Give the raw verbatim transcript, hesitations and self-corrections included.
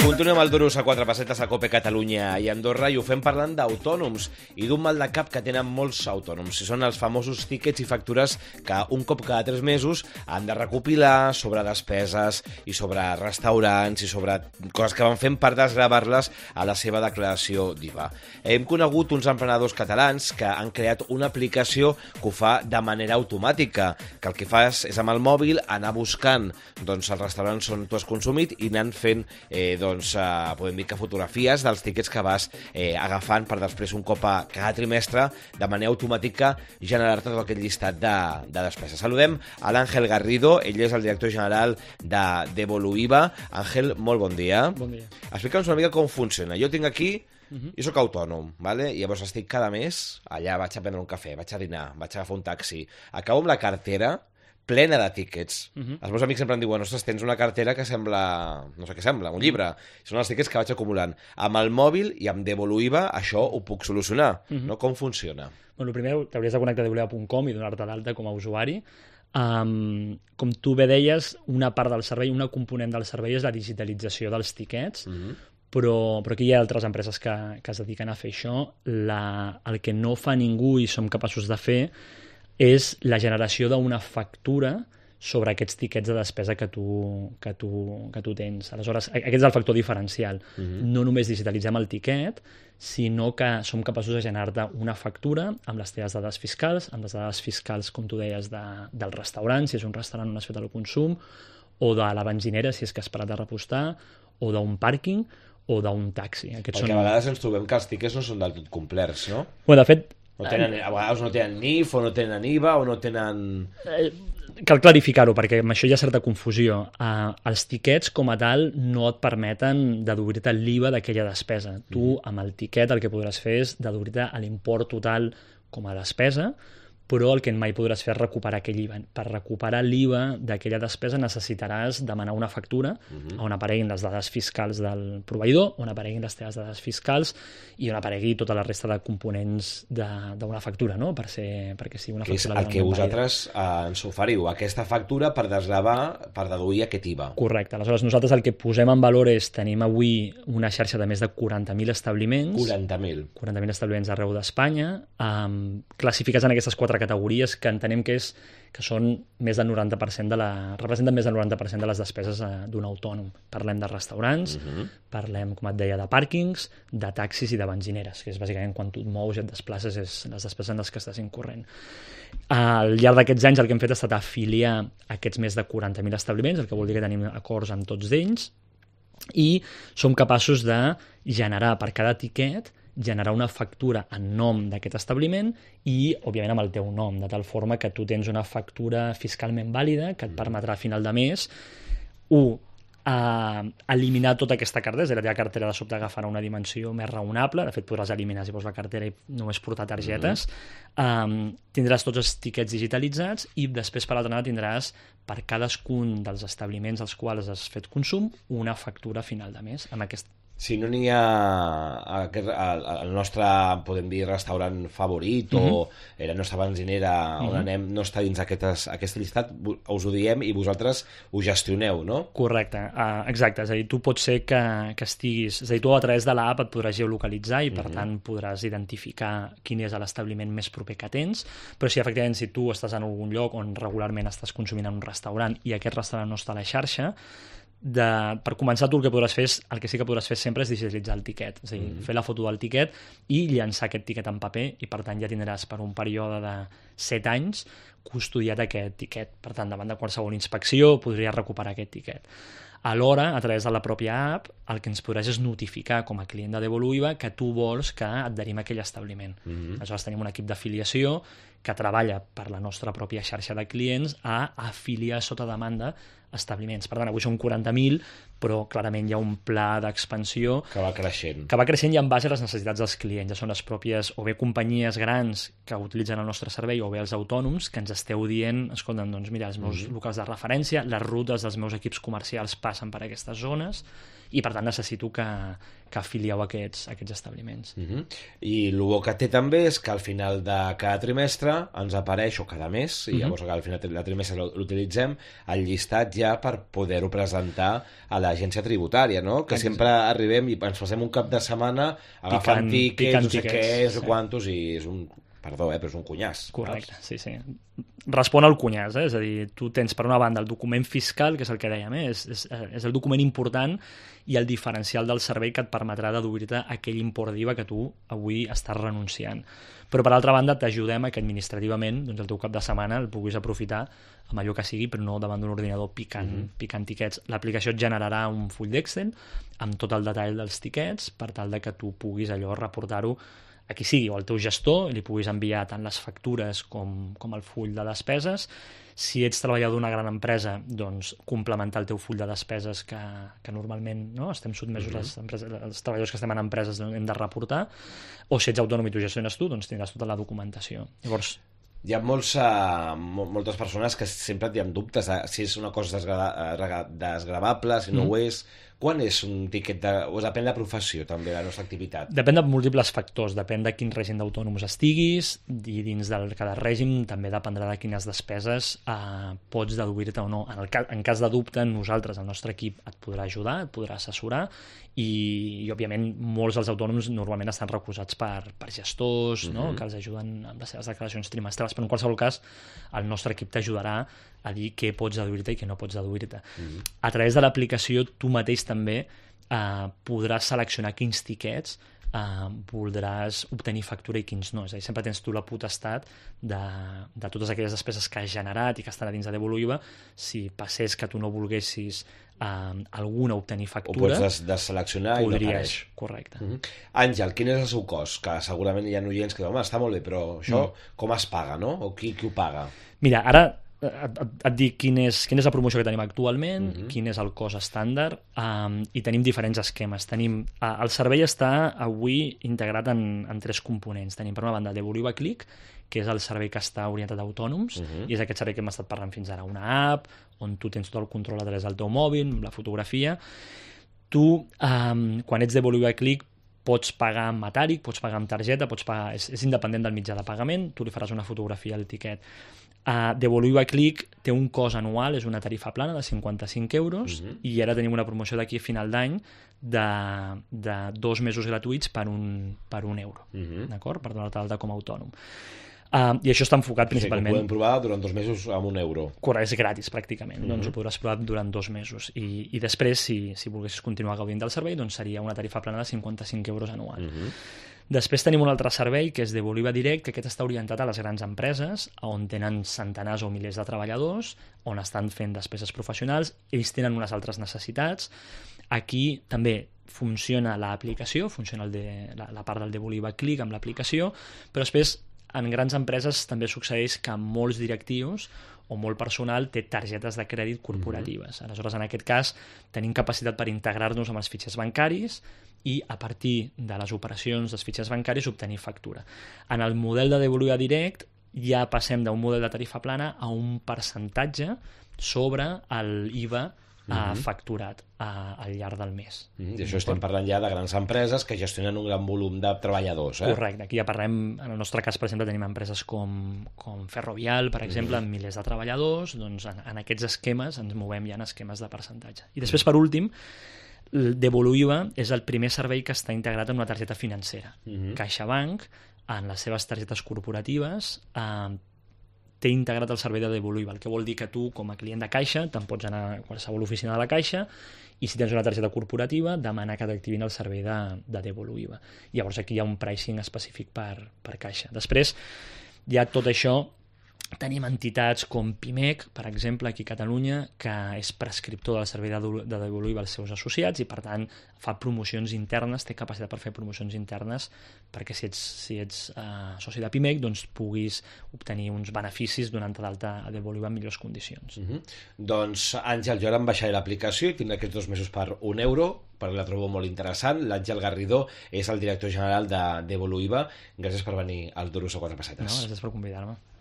Continuem el Duros a quatre pessetes a Cope Catalunya i Andorra i ho fem parlant d'autònoms i d'un mal de cap que tenen molts autònoms. Si són els famosos tíquets i factures que un cop cada tres mesos han de recopilar sobre despeses i sobre restaurants i sobre coses que van fent per desgravar-les a la seva declaració d'I V A. Hem conegut uns emprenedors catalans que han creat una aplicació que ho fa de manera automàtica, que el que fas és amb el mòbil anar buscant doncs, els restaurants on tu has consumit i anant fent eh, doncs, Uh, podem dir que fotografies dels tíquets que vas eh, agafant per després un cop a cada trimestre de manera automàtica generar-te tot aquest llistat de, de despeses. Saludem a l'Àngel Garrido, ell és el director general de Devoluiva. Àngel, molt bon dia. Bon dia. Explica'ns una mica com funciona. Jo tinc aquí, uh-huh. jo soc autònom, ¿vale? I llavors estic cada mes, allà vaig a prendre un cafè, vaig a dinar, vaig a agafar un taxi, acabo amb la cartera plena de tíquets. Uh-huh. Els meus amics sempre em diuen, ostres, tens una cartera que sembla, no sé què sembla, un llibre. Són els tíquets que vaig acumulant. Amb el mòbil i amb Devoluiva això ho puc solucionar. Uh-huh. No? Com funciona? Bueno, primer t'hauries de connectar a devoluiva punt com i donar-te d'alta com a usuari. Um, com tu bé deies, una part del servei, una component del servei és la digitalització dels tíquets, uh-huh. però, però aquí hi ha altres empreses que, que es dediquen a fer això. La, el que no fa ningú i som capaços de fer és la generació d'una factura sobre aquests tiquets de despesa que tu, que tu, que tu tens. Aleshores, aquest és el factor diferencial. Uh-huh. No només digitalitzem el tiquet, sinó que som capaços de generar-te una factura amb les teves dades fiscals, amb les dades fiscals, com tu deies, de, del restaurant, si és un restaurant on has fet el consum, o de la benzinera, si és que has parat de repostar, o d'un pàrquing, o d'un taxi. Aquests Perquè són... a vegades ens trobem que els tiquets no són del tot complerts, no? Bueno, de fet, No tenen, a vegades no tenen N I F, o no tenen I V A, o no tenen... Eh, cal clarificar-ho, perquè amb això hi ha certa confusió. Eh, els tiquets, com a tal, no et permeten deduir-te l'I V A d'aquella despesa. Mm. Tu, amb el tiquet, el que podràs fer és deduir-te l'import total com a despesa, però el que mai podràs fer és recuperar aquell I V A. Per recuperar l'I V A d'aquella despesa necessitaràs demanar una factura uh-huh. on apareguin les dades fiscals del proveïdor, on apareguin les teves dades fiscals i on aparegui tota la resta de components d'una factura, no? Per ser, perquè sigui una que factura... És el que vosaltres eh, ens oferiu, aquesta factura per desgravar, per deduir aquest I V A. Correcte. Aleshores, nosaltres el que posem en valor és tenim avui una xarxa de més de quaranta mil establiments. quaranta mil. quaranta mil establiments arreu d'Espanya, um, classificats en aquestes quatre categories que entenem que és que són més del noranta per cent de la... representen més del noranta per cent de les despeses d'un autònom. Parlem de restaurants, uh-huh. parlem, com et deia, de pàrquings, de taxis i de benzineres, que és bàsicament quan tu et mous i et desplaces és les despeses en les que estàs incorrent. Al llarg d'aquests anys el que hem fet ha estat afiliar aquests més de quaranta mil establiments, el que vol dir que tenim acords amb tots ells, i som capaços de generar per cada tiquet generar una factura en nom d'aquest establiment i, òbviament, amb el teu nom, de tal forma que tu tens una factura fiscalment vàlida que et permetrà a final de mes, un, a eliminar tota aquesta cartera, és a dir, la teva cartera de sobte agafarà una dimensió més raonable, de fet podràs eliminar si vols la cartera i només portar targetes, mm-hmm. um, tindràs tots els tiquets digitalitzats i després per l'altra banda tindràs per cadascun dels establiments als quals has fet consum una factura a final de mes amb aquest. Si no n'hi ha aquest, el, el nostre, podem dir, restaurant favorit uh-huh. o la nostra benzinera uh-huh. on anem no està dins aquest, aquest llistat, us ho diem i vosaltres ho gestioneu, no? Correcte, uh, exacte, és a dir, tu pot ser que, que estiguis, és a dir, tu a través de l'app et podràs geolocalitzar i per uh-huh. tant podràs identificar quin és l'establiment més proper que tens, però si efectivament si tu estàs en algun lloc on regularment estàs consumint en un restaurant i aquest restaurant no està a la xarxa, de, per començar tu el que podràs fer és, el que sí que podràs fer sempre és digitalitzar el tiquet, és a dir, mm. fer la foto del tiquet i llançar aquest tiquet en paper i per tant ja tindràs per un període de set anys custodiat aquest tiquet, per tant davant de qualsevol inspecció podries recuperar aquest tiquet. Alhora, a través de la pròpia app, el que ens podràs és notificar com a client de Devoluiva que tu vols que et adherim a aquell establiment. Mm-hmm. Aleshores tenim un equip d'afiliació que treballa per la nostra pròpia xarxa de clients a afiliar sota demanda establiments. Per tant, avui són quaranta mil, però clarament hi ha un pla d'expansió que va creixent. Que va creixent i en base a les necessitats dels clients. Ja són les pròpies, o bé companyies grans que utilitzen el nostre servei, o bé els autònoms, que ens esteu dient, escolta'm, doncs mira, els meus mm-hmm. locals de referència, les rutes dels meus equips comercials passen passen per aquestes zones i per tant necessito que, que afilieu aquests, aquests establiments. Uh-huh. I el bo que té també és que al final de cada trimestre ens apareix, o cada mes, i uh-huh. llavors al final de trimestre l'utilitzem, el llistat ja per poder-ho presentar a l'agència tributària, no? Que Exacte. Sempre arribem i ens passem un cap de setmana agafant tiquets, no sé què, no sé quantos, i és un... Perdó, eh, però és un cunyàs. Correcte, sí, sí. Respon al cunyàs, eh? És a dir, tu tens per una banda el document fiscal, que és el que dèiem, eh? és, és, és el document important i el diferencial del servei que et permetrà deduir-te aquell import d'I V A que tu avui estàs renunciant. Però per altra banda t'ajudem a que administrativament doncs, el teu cap de setmana el puguis aprofitar amb allò que sigui, però no davant d'un ordinador picant, mm-hmm. picant tiquets. L'aplicació et generarà un full d'Excel amb tot el detall dels tiquets per tal de que tu puguis allò reportar-ho a qui sigui, o al teu gestor, i li puguis enviar tant les factures com, com el full de despeses. Si ets treballador d'una gran empresa, doncs complementar el teu full de despeses que, que normalment no? Estem sotmesos, mm-hmm. les empreses, els treballadors que estem en empreses hem de reportar, o si ets autònom i tu gestiones tu, doncs tindràs tota la documentació. Llavors, hi ha molts, uh, moltes persones que sempre tenen dubtes de si és una cosa desgra desgravable, si no mm. ho és. Quan és un tiquet de... o depèn de la professió, també, la nostra activitat? Depèn de múltiples factors. Depèn de quin règim d'autònoms estiguis i dins del cada règim també dependrà de quines despeses eh, pots deduir-te o no. En, el cas, en cas de dubte, nosaltres, el nostre equip, et podrà ajudar, et podrà assessorar i, i òbviament, molts dels autònoms normalment estan recolzats per, per gestors, mm-hmm. no? que els ajuden amb les seves declaracions trimestrals, però en qualsevol cas el nostre equip t'ajudarà a dir què pots deduir-te i què no pots deduir-te. Mm-hmm. A través de l'aplicació tu mateix també eh, podràs seleccionar quins tiquets eh, voldràs obtenir factura i quins no. És a dir, sempre tens tu la potestat de, de totes aquelles despeses que has generat i que estan a dins de Devolutiva I V A. Si passés que tu no volguessis eh, alguna obtenir factura... O pots des deseleccionar i no apareix. Correcte. Mm-hmm. Àngel, quin és el seu cost? Que segurament hi ha oients que diuen, home, està molt bé, però això mm. com es paga, no? O qui, qui ho paga? Mira, ara et, et, et dic quin és, quina és la promoció que tenim actualment, uh-huh. quin és el cost estàndard, um, i tenim diferents esquemes. Tenim, uh, el servei està avui integrat en, en tres components. Tenim per una banda Devolutiva Click, que és el servei que està orientat a autònoms, uh-huh. i és aquest servei que hem estat parlant fins ara, una app on tu tens tot el control a través del teu mòbil, la fotografia. Tu, um, quan ets Devolutiva Click, pots pagar amb metàl·lic, pots pagar amb targeta, pots pagar, és, és independent del mitjà de pagament, tu li faràs una fotografia al tiquet. Uh, Devolutiva Click té un cost anual, és una tarifa plana de cinquanta-cinc euros, uh-huh. i ara tenim una promoció d'aquí a final d'any de, de dos mesos gratuïts per un, per un euro, uh-huh. d'acord? Per donar-te d'alta com a autònom. Uh, I això està enfocat principalment... O sigui, que ho podem provar durant dos mesos amb un euro. Correcte, és gratis pràcticament, uh-huh. doncs ho podràs provar durant dos mesos. I, i després, si, si volguessis continuar gaudint del servei, doncs seria una tarifa plana de cinquanta-cinc euros anual. Uh-huh. Després tenim un altre servei, que és Devolutiva Direct, que aquest està orientat a les grans empreses, on tenen centenars o milers de treballadors, on estan fent despeses professionals, ells tenen unes altres necessitats. Aquí també funciona l'aplicació, funciona el de, la, la part del Devolutiva Click amb l'aplicació, però després en grans empreses també succeeix que molts directius o molt personal té targetes de crèdit corporatives. Mm-hmm. Aleshores, en aquest cas, tenim capacitat per integrar-nos amb els fitxers bancaris i a partir de les operacions dels fitxers bancaris obtenir factura. En el model de Devolutiva Direct ja passem d'un model de tarifa plana a un percentatge sobre l'I V A uh-huh. facturat uh, al llarg del mes. Uh-huh. I això estem parlant ja de grans empreses que gestionen un gran volum de treballadors. Eh? Correcte. Aquí ja parlem, en el nostre cas, per exemple, tenim empreses com, com Ferrovial, per exemple, uh-huh. amb milers de treballadors, doncs en, en aquests esquemes ens movem ja en esquemes de percentatge. I després, per últim, Devolutiva és el primer servei que està integrat en una targeta financera. Uh-huh. CaixaBank, en les seves targetes corporatives, eh, té integrat el servei de Devolutiva, el que vol dir que tu, com a client de Caixa, te'n pots anar a qualsevol oficina de la Caixa i si tens una targeta corporativa, demanar que t'activin el servei de, de Devolutiva. Llavors aquí hi ha un pricing específic per, per Caixa. Després, ja tot això, tenim entitats com Pimec, per exemple, aquí a Catalunya, que és prescriptor del servei de Devolutiva als seus associats i, per tant, fa promocions internes, té capacitat per fer promocions internes perquè si ets, si ets uh, soci de Pimec, doncs puguis obtenir uns beneficis donant-te d'alta a Devolutiva en millors condicions. Uh-huh. Doncs, Àngel, jo ara em baixaré l'aplicació i tindré aquests dos mesos per un euro, perquè la trobo molt interessant. L'Àngel Garrido és el director general de Devolutiva. Gràcies per venir al Duros o Quatre Pessetes. No, gràcies per convidar-me.